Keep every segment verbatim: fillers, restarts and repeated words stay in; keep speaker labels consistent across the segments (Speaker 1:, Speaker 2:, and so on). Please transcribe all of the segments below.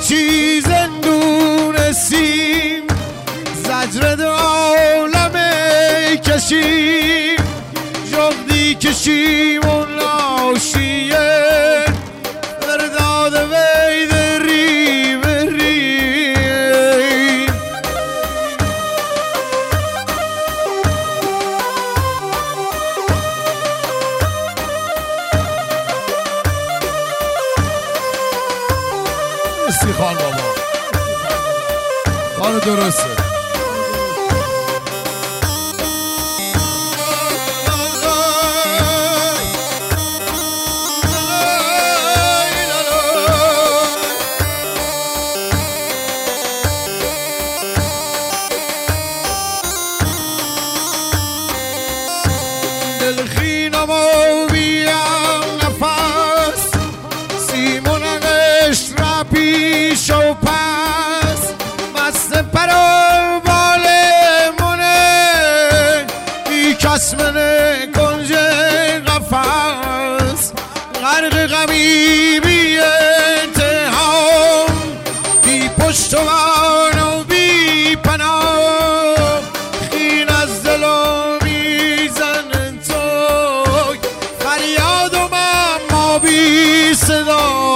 Speaker 1: چیز دونستیم زجر عالمه کشیم جغدی کشیم و لاشیه برداد وی دری بری
Speaker 2: استی خان بابا خانو درسته
Speaker 1: دلخینم و بیام نفس سیمونش را پیش و پس مست پرو بالمونه بی کس منه کنج قفص غرق غمی بی انتها بی پشت و بان و بی پناه خین از دل و میزن توی فریاد و من ما بی صدا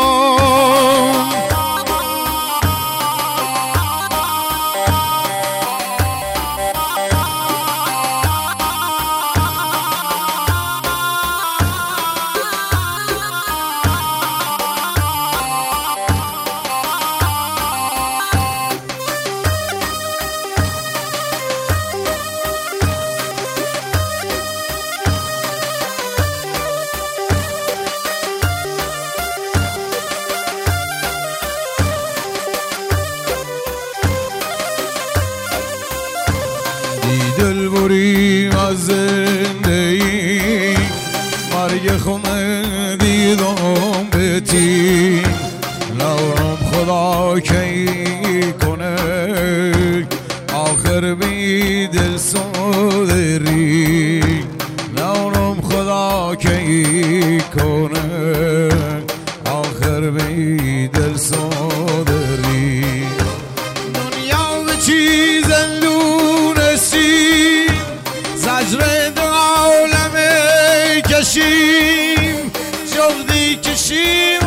Speaker 1: دل بریم از زندگی مرگ خونه دیدم بتی نورم خدا کی کنه آخر بی دل سودری نورم خدا کی کنه آخر بی دل سودری دنیا به چیز زجر دو عالمه کشیم جغدی کشیم